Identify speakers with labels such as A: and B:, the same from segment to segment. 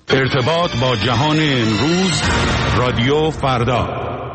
A: ارتباط با جهان امروز، رادیو فردا.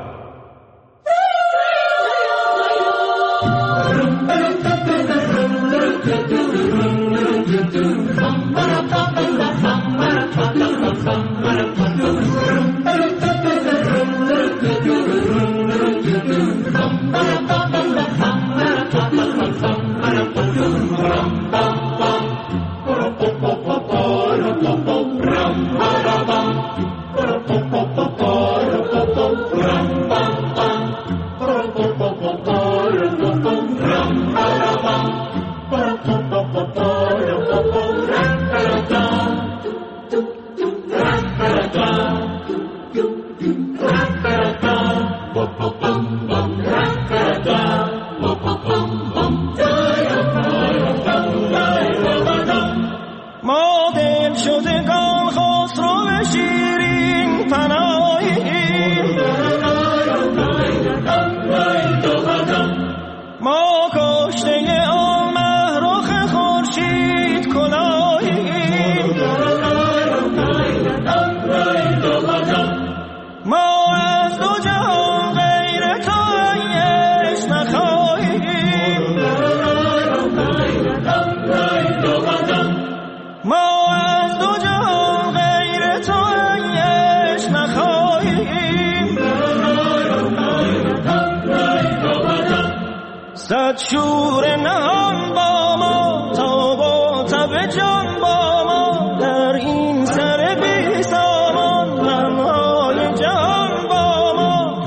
B: شور نهان با ما تا با تب جان با ما در این سر بی سامان غمهای جهان با ما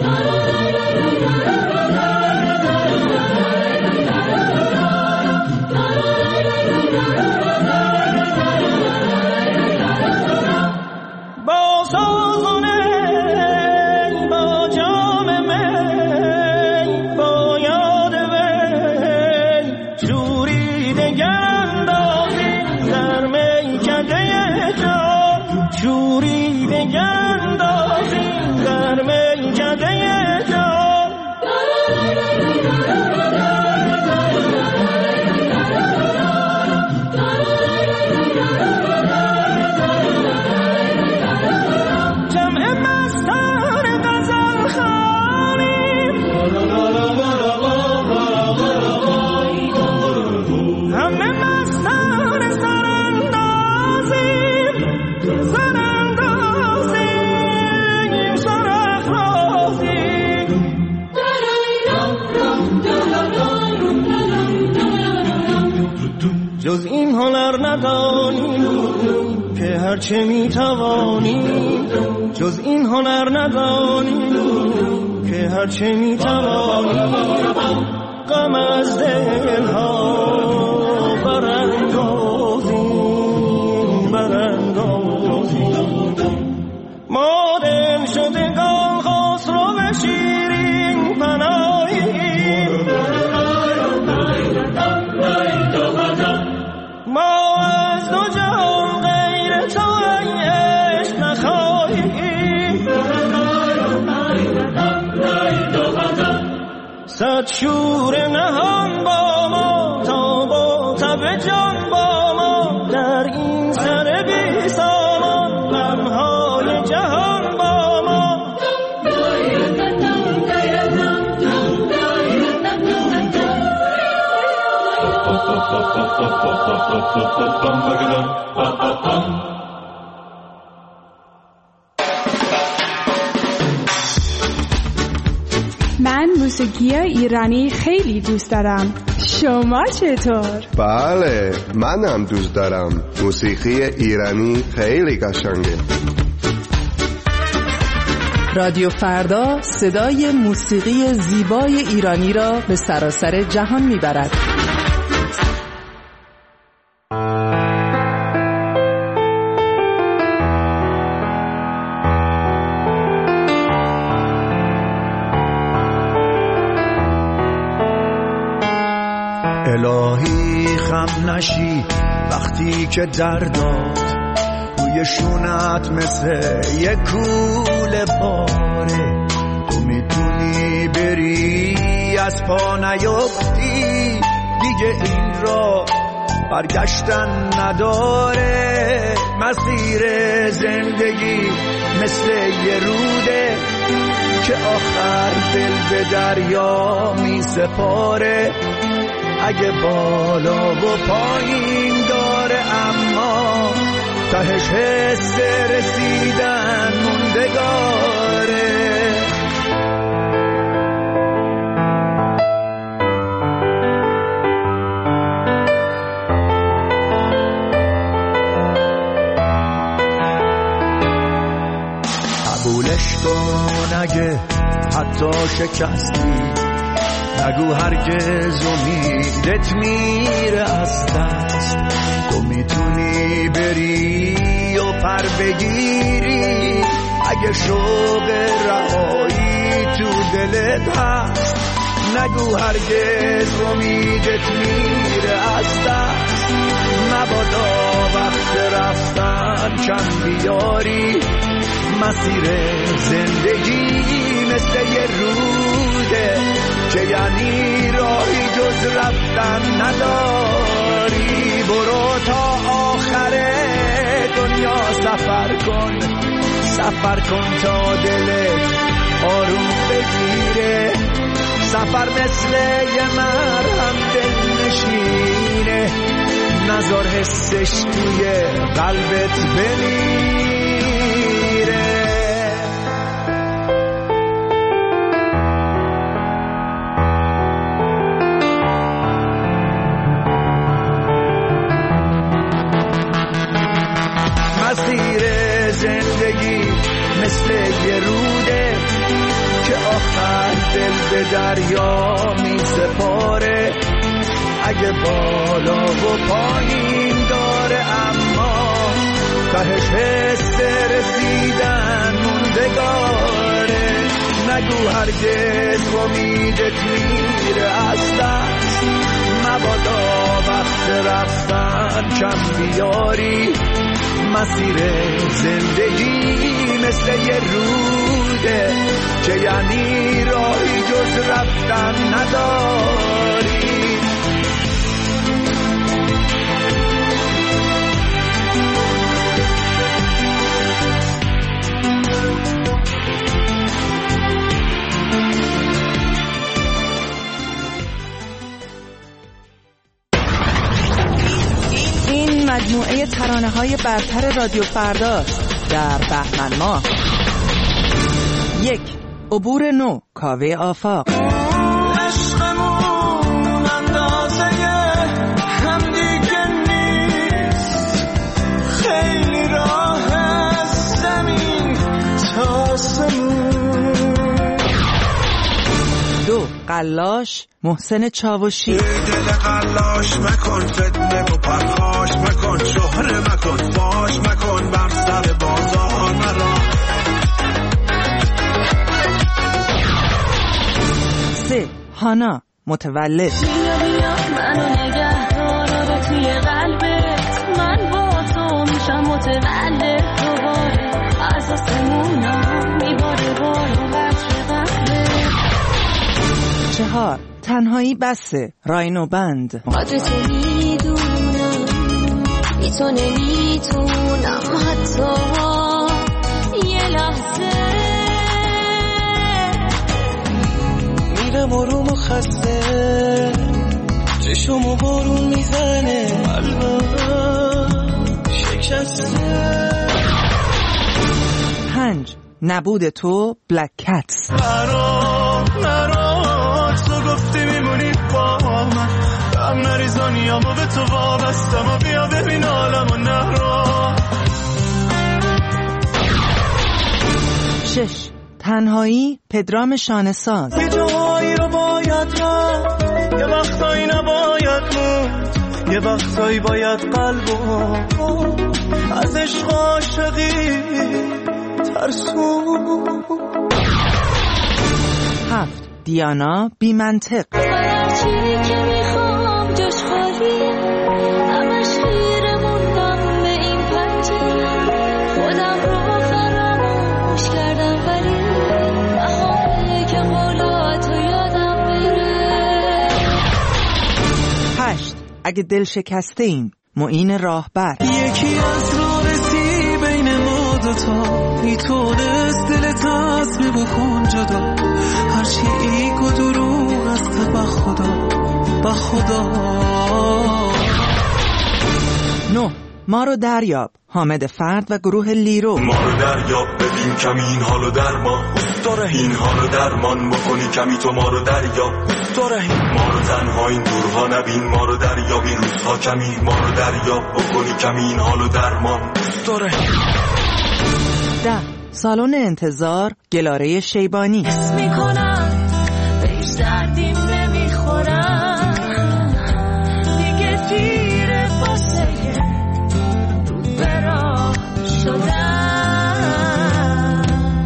B: با سازونه با جام می با یاد شوری دگر اندازیم در میکده جان جمع مستان غزل خوانیم همه مستان جز این هنر ندانیم که هرچه میتوانیم جز این هنر ندانیم که هرچه میتوانیم غم از دلها براندازیم ما دل شدگان خسرو و شیرین پناهیم ما از دو جهان غیر تو عشق نخواهیم صد شور نهان با ما تا با تب جان با ما در این سر بی سامان غمهای جهان با ما
C: من موسیقی ایرانی خیلی دوست دارم. شما چطور؟
D: بله، منم دوست دارم. موسیقی ایرانی خیلی قشنگه.
E: رادیو فردا صدای موسیقی زیبای ایرانی را به سراسر جهان میبرد.
F: الهی خم نشی وقتی که درداد روی شونت مثل یک کوله پاره، تو میتونی بری از پا نیفتی دیگه، این را برگشتن نداره، مسیر زندگی مثل یه روده که آخر دل به دریا می سپاره. اگه بالا و پایین داره اما تهش حس رسیدن موندگاره. قبولش کن اگه حتی شکستی، نگو هرگز امیدت میره از دست. تو میتونی بری و پر بگیری اگه شوق رهایی تو دلت هست. نگو هرگز امیدت میره از دست. مبادا وقت رفتن کم بیاری. مسیر زندگی مثل یه روده که یعنی راهی جز رفتن نداری. برو تا آخر دنیا سفر کن، سفر کن تا دلت آروم بگیره. سفر مثل یه مرهم دل نشینه، نذار حسش توی قلبت بمیره. مسیر زندگی مثل یه روده که آخر دل به دریا می سپاره. اگه بالا و پایین داره اما تهش حس رسیدن موندگاره. نگو هرگز امیدت میره از دست. مبادا وقت رفتن کم بیاری. مسیر زندگی مثل یه روده که یعنی راهی جز رفتن نداری.
E: این مجموعه ترانه‌های برتر رادیو فرداست در بهمن ماه. 1. عبور نو، کاوه آفاق.
B: عشقمون اندازه هم دیگه نیست، خیلی راه زمین تا آسمون.
E: 2. قلاش، محسن چاوشی.
G: دل قلاش مکن، فتنه و پرخاش مکن، شهره مکن، فاش مکن، بر سر بازار مرا.
E: 3. هانا، متولد.
H: بیا منو نگه دار توی قلبت، من با تو میشم متولد دوباره. از آسمونا میباره بارو بچه قلبت.
E: 4. تنهایی بسه، راینو بند.
H: قدر تو میدونم، بی تو نمیتونم حتی یه لحظه.
B: میرم آروم و خسته، چشمو بارون میزنه، قلبم شکسته.
E: 5. نبود تو، بلک کتس.
B: نرو تو گفتی میمونی با من، هم نریزانیامو به تو وابستم و بیا ببین عالمو نرو.
E: 6. تنهایی، پدرام شانه‌ساز.
B: یه جایی رو باید رفت، یه وقتایی نباید موند، یه وقتایی باید قلبو از عشق عاشقی ترسون.
E: 7. دیانا، بی منطق.
H: هرچی که میخوام جاش خالی، همش خیره موندم به این پنجره. خودم رو فراموش کردم ولی بهاره که قولا تو یادم بره.
E: 8. اگه دل شکسته ایم، معین راهبر.
B: یکی از راه رسی بین ما
F: خدا، هرچی ایگ و دروغ است با خدا.
E: 9. ما رو دریاب، حامد فرد و گروه لیرو.
I: ما رو دریاب ببین کمی این حالو درمان، داره این حالو درمان بکنی کمی تو ما رو دریاب، داره ما رو تنها این دورها نبین، ما رو دریاب این روزها کمی، ما رو دریاب بکنی کمی این حالو درمان، داره.
E: 10. سالن انتظار، گلاره شیبانی.
H: حس میکنم بهش دردیم نمیخورم، دیگه دیره واسه رو برا شدم.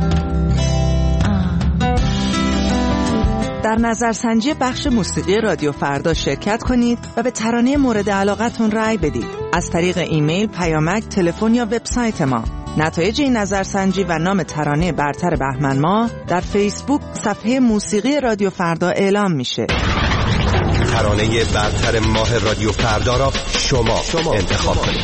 E: در نظرسنجی بخش موسیقی رادیو فردا شرکت کنید و به ترانه مورد علاقتون رأی بدید از طریق ایمیل، پیامک، تلفن یا وبسایت ما. نتایج این نظرسنجی و نام ترانه برتر بهمن ماه در فیسبوک صفحه موسیقی رادیو فردا اعلام میشه.
J: ترانه برتر ماه رادیو فردا را شما انتخاب کنید.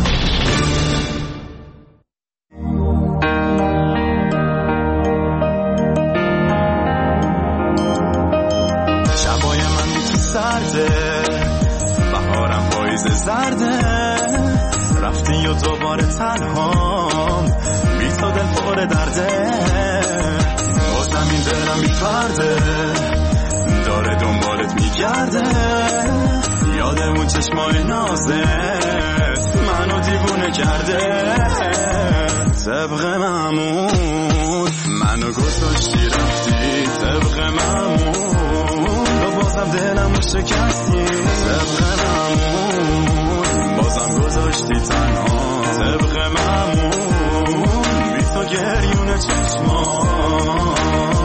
F: شبای من تو سرده، بهارم پاییز زرده، رفتی و دوباره تنهام، بی تو دل پر درده، بازم این دلم بی فرده، داره دنبالت میگرده، یاد اون چشمای نازت منو دیوونه کرده. طبق معمول منو گذاشتی رفتی، طبق معمول بازم دلمو شکستی، طبق معمول بازم گذاشتی تنها، طبق معمول بی تو گریون چشمان.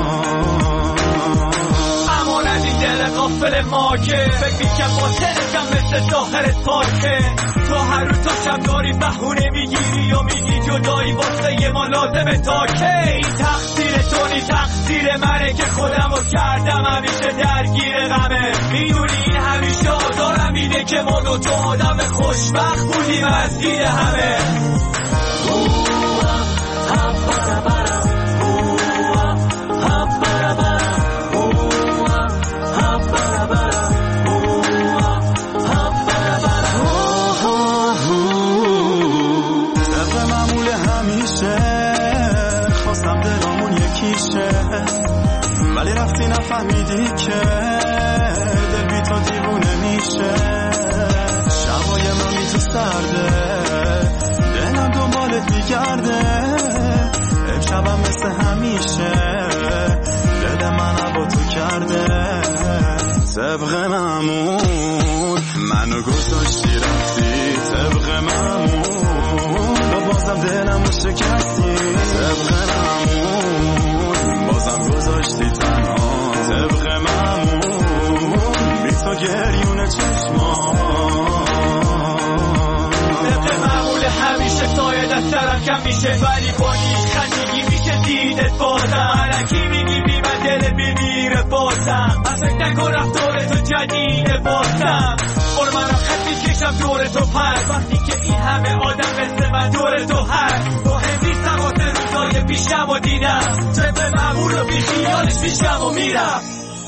B: امان از این دل غافل ما که فکر میکن با تلکم مثل ظاهرت پاکه، تو هر روز تا شب داری بهونه میگیری و میگی جدایی واسه یه ما لازمه تا که. این تقصیر تو نی تقصیر منه که خودم رو کردم همیشه درگیر غمه، میدونی این همیشه آزارم میده که ما دو تا آدم خوشبخت بودیم از دید همه.
F: ولی رفتی نفهمیدی که دل بی تو دیوونه میشه. شبای من بی تو سرده، دلم دنبالت میگرده، امشبم مثل همیشه دل من با تو کرده. طبق معمول منو گذاشتی رفتی، طبق معمول و بازم دلمو شکستی، طبق معمول بازم گذاشتی تنها، طبق معمول بی تو گریون چشمان.
B: طبق معمول همیشه سایه دسترم کم میشه، ولی با نیش خندگی میشه دیدت بازم، علکی میگی بی من دل بیمیره بازم، از فکر نکن رفتار تو جدیده بازم، بر منم خط میکشم دور تو پر، وقتی که این همه آدم مثل من دور تو هست، با همی سوات روزای پیشم و دیدم، طبق معمول و بی خیالش پیشم و میرم.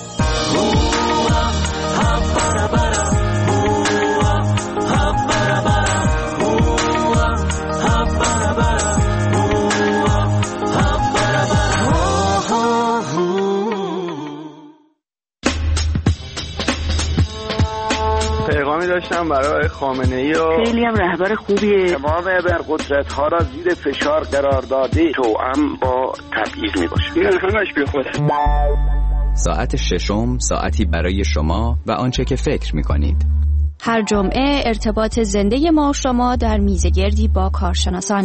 K: پیغامی داشتم برای خامنه‌ای و
L: خیلی هم رهبر خوبیه.
K: تمام ابرقدرت‌ها را زیر فشار قرار داده، توأم با تبعیض میباشه. این همش بی خوده.
M: ساعت ششم، ساعتی برای شما و آنچه که فکر می‌کنید.
N: هر جمعه ارتباط زنده ما و شما در میزگردی با کارشناسان.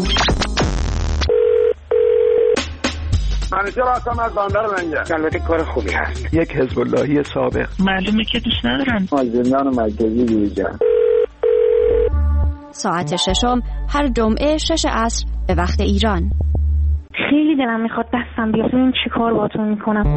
K: منیجر هستم از بندر منجر. البته کار خوبی هست. یک حزب اللهی سابق.
L: معلومه که دوست ندارن.
K: زندان مرکزی یوجا.
N: ساعت ششم هر جمعه 6 عصر به وقت ایران.
L: خیلی دلم میخواد دستم بیاد ببینم چی کار باهاتون میکنم.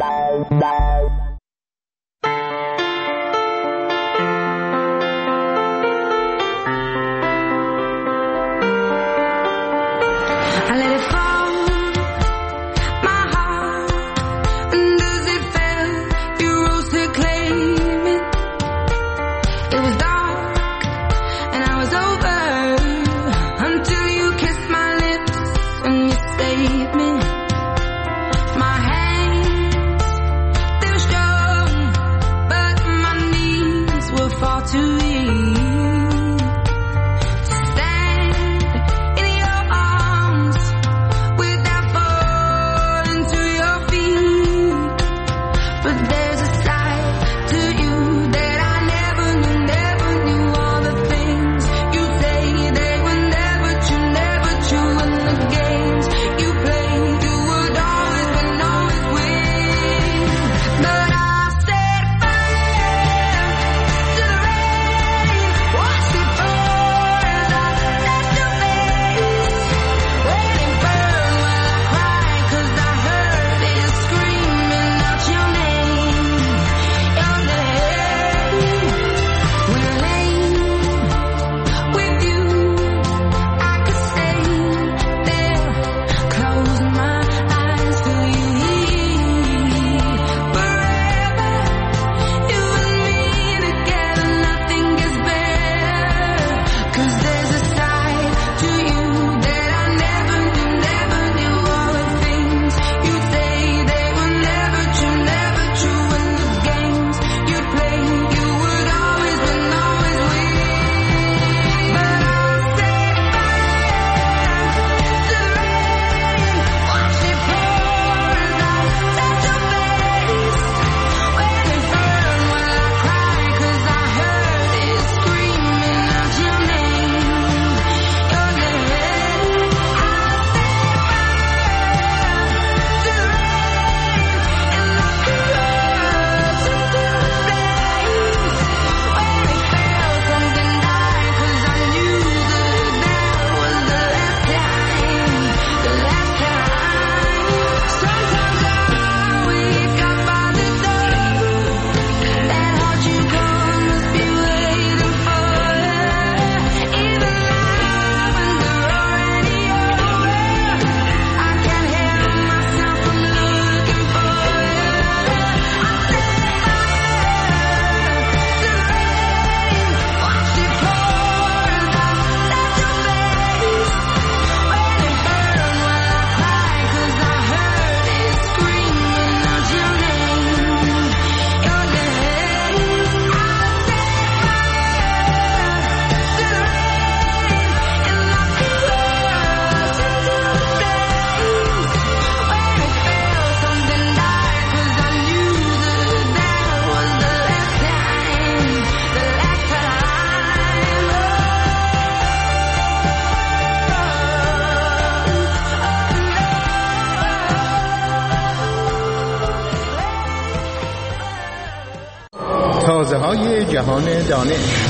O: برای جهان دانش.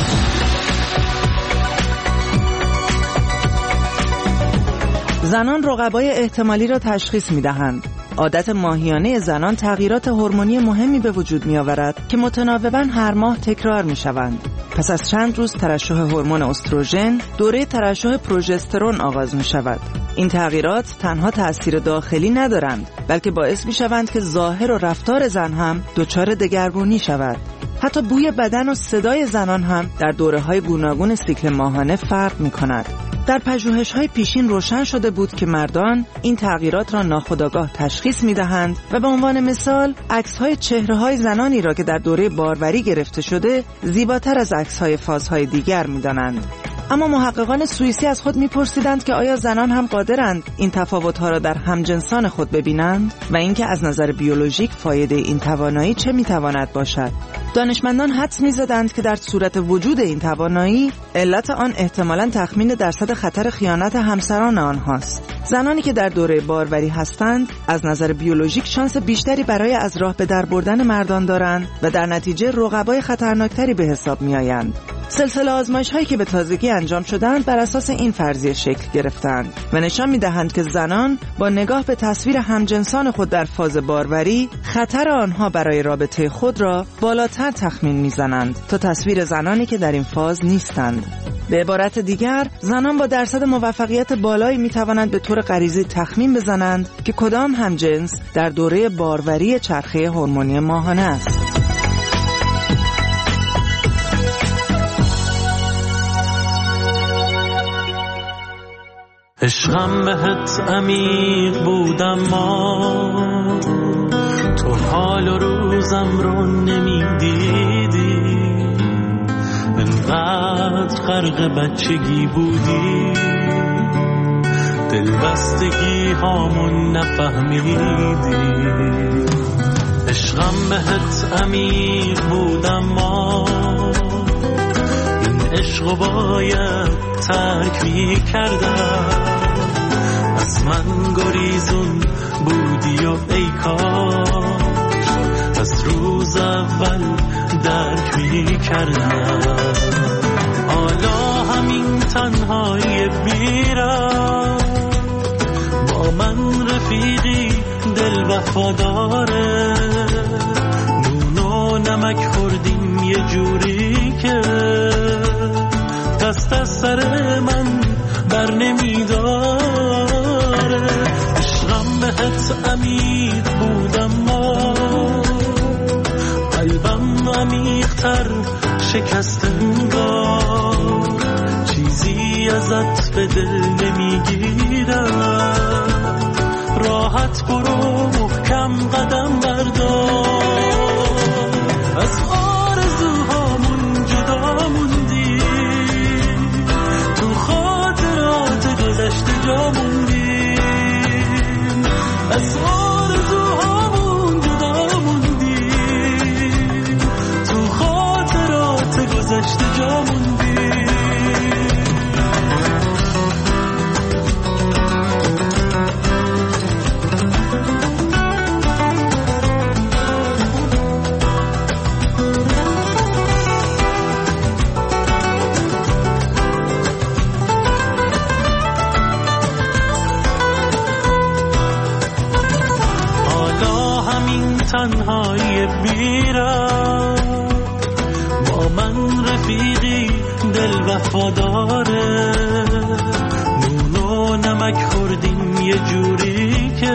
E: زنان رقبای احتمالی را تشخیص می‌دهند. عادت ماهیانه زنان تغییرات هورمونی مهمی به وجود می‌آورد که متناوباً هر ماه تکرار می‌شوند. پس از چند روز ترشح هورمون استروژن، دوره ترشح پروژسترون آغاز می‌شود. این تغییرات تنها تأثیر داخلی ندارند، بلکه باعث می‌شوند که ظاهر و رفتار زن هم دچار دگرگونی شود. حتی بوی بدن و صدای زنان هم در دوره‌های گوناگون سیکل ماهانه فرق می‌کند. در پژوهش‌های پیشین روشن شده بود که مردان این تغییرات را ناخودآگاه تشخیص می‌دهند و به عنوان مثال عکس‌های چهره‌های زنانی را که در دوره باروری گرفته شده زیباتر از عکس‌های فازهای دیگر می‌دانند. اما محققان سوئیسی از خود می‌پرسیدند که آیا زنان هم قادرند این تفاوت‌ها را در همجنسان خود ببینند و اینکه از نظر بیولوژیک فایده این توانایی چه می‌تواند باشد. دانشمندان حدس می‌زدند که در صورت وجود این توانایی علت آن احتمالاً تخمین درصد خطر خیانت همسران آنهاست. زنانی که در دوره باروری هستند از نظر بیولوژیک شانس بیشتری برای از راه به در بردن مردان دارند و در نتیجه رقبای خطرناکتری به حساب می‌آیند. سلسله آزمایش‌هایی که به تازگی انجام شدند بر اساس این فرضیه شکل گرفتند و نشان می‌دهند که زنان با نگاه به تصویر همجنسان خود در فاز باروری خطر آنها برای رابطه خود را بالاتر تخمین می‌زنند تا تصویر زنانی که در این فاز نیستند. به عبارت دیگر، زنان با درصد موفقیت بالایی می‌توانند به طور غریزی تخمین بزنند که کدام همجنس در دوره باروری چرخه هورمونی ماهانه است.
F: عشقم بهت عمیق بودم ما تو حال و روزم رو نمیدیدی، انقدر غرق بچگی بودی دلبستگی هامون نفهمیدی. عشقم بهت عمیق بودم ما این عشقو باید ترک می کردم، از من گریزون بودی و ای کاش از روز اول درک می کردم. حالا همین تنهایی بیرم با من رفیقی دل وفاداره، نون و نمک خوردیم یه جوری که دست از سر من بر نمیداره. عشقم بهت عمیق بودم ما قلبم عمیق‌تر شکست انگار، چیزی ازت به دل نمیگیرم، راحت برو محکم قدم بردار. از آرزوهامون جدا موندی، تو خاطرات گذشته جا موندیم، از آرزوهامون جدا موندیم، تو خاطرات گذشته جا موندیم. تنهایی بیرم با من رفیقی دل وفاداره، نون و نمک خوردیم یه جوری که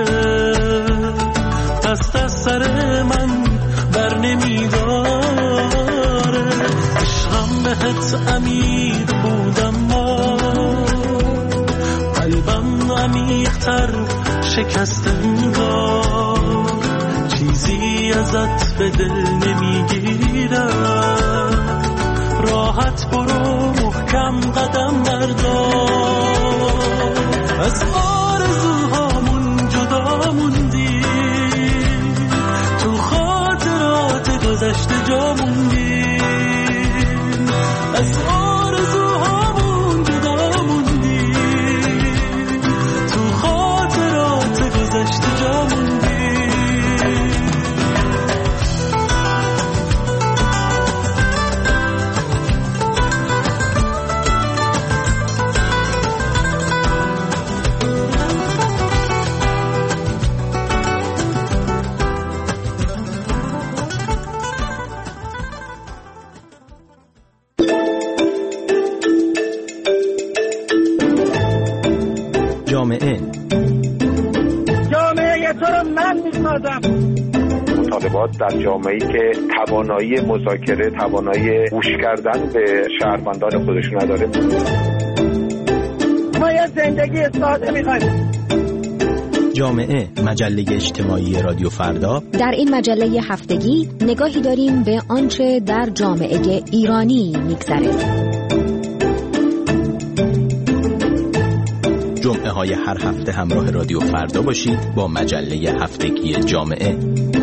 F: دست از سر من بر نمیداره. عشقم بهت عمیق بودم ما قلبم عمیق‌تر شکست انگار، چیزی ازت به دل نمیگیرم، راحت برو محکم قدم بردار. از آرزوهامون جدا موندی، تو خاطرات گذشته جا موندیم، از آرزوهامون جدا موندی، تو خاطرات گذشته جا موندیم.
O: جامعه
B: تو رو من میسازم.
K: مطالبات در جامعه‌ای که توانایی مذاکره، توانایی گوش کردن به شهروندان خودشون نداره.
B: ما یه زندگی ساده می‌خوایم.
O: جامعه، مجله اجتماعی رادیو فردا.
P: در این مجله هفتگی نگاهی داریم به آنچه در جامعه ایرانی می‌گذره.
O: جمعه های هر هفته همراه رادیو فردا باشید با مجله هفتگی جامعه.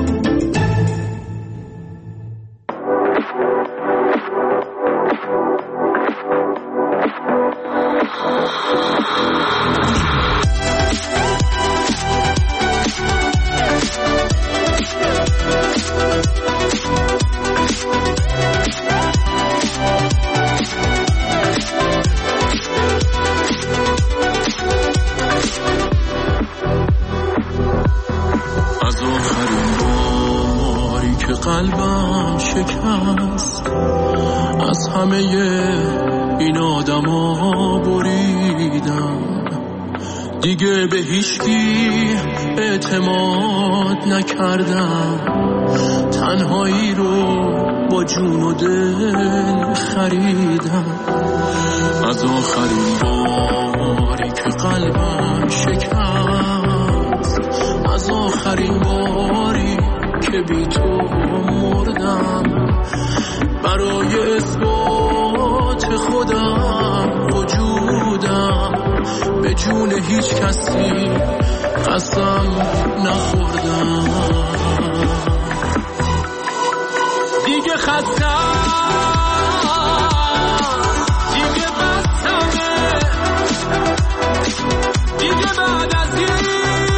Q: قلبم شکست، از همه این آدما بریدم، دیگه به هیچکی اعتماد نکردم، تنهایی رو با جون و دل خریدم. از آخرین باری که قلبم شکست، از آخرین باری که بی تو مردم، برای اثبات خودم وجودم به جون هیچ کسی قسم نخوردم. دیگه خستم، دیگه بستمه، دیگه بعد از این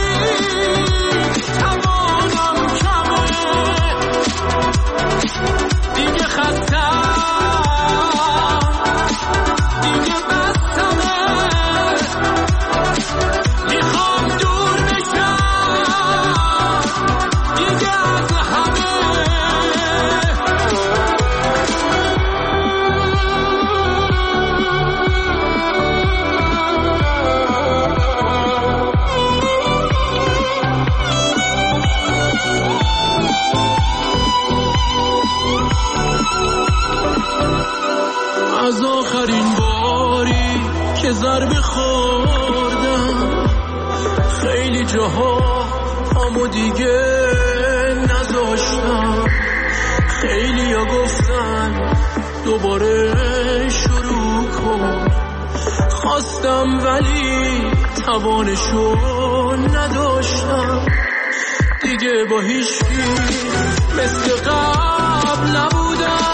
Q: دیگه خستم، دیگه بستمه، میخوام دور بشم دیگه از همه. از آخرین باری که ضربه خوردم، خیلی جاها پامو دیگه نذاشتم، خیلی ها گفتن دوباره شروع کن، خواستم ولی توانشو نداشتم، دیگه با هیچکی مثل قبل نبودم.